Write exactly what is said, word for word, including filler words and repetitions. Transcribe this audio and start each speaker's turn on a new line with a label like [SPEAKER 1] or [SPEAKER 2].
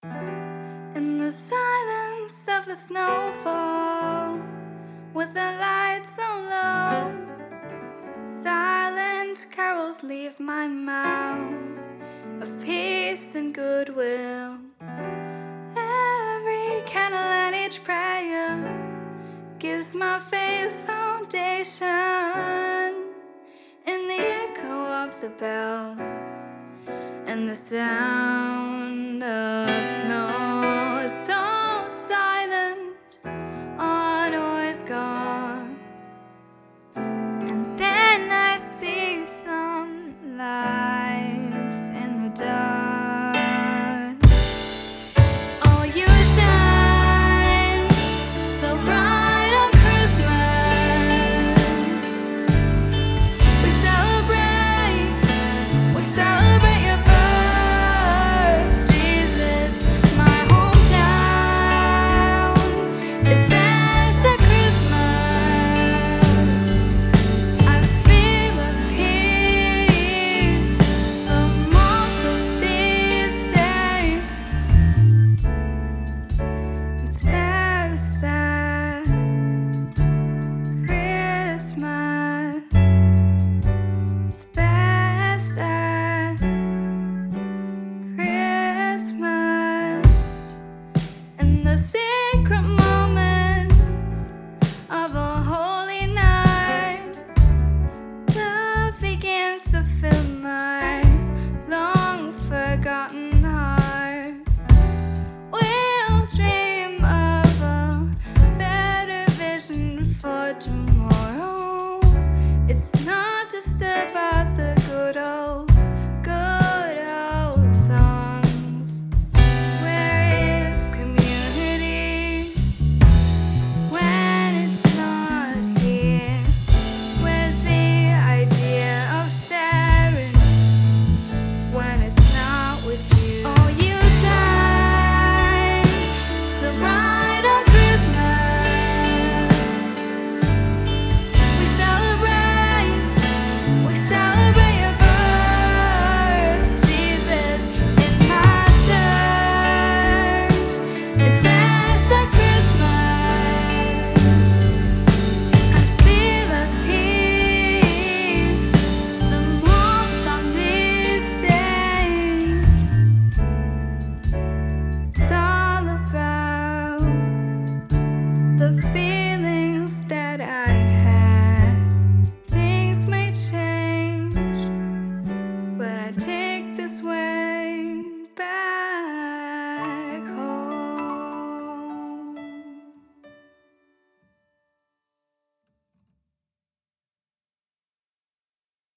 [SPEAKER 1] In the silence of the snowfall, with the lights so low, silent carols leave my mouth of peace and goodwill. Every candle and each prayer gives my faith foundation in the echo of the bells and the sound of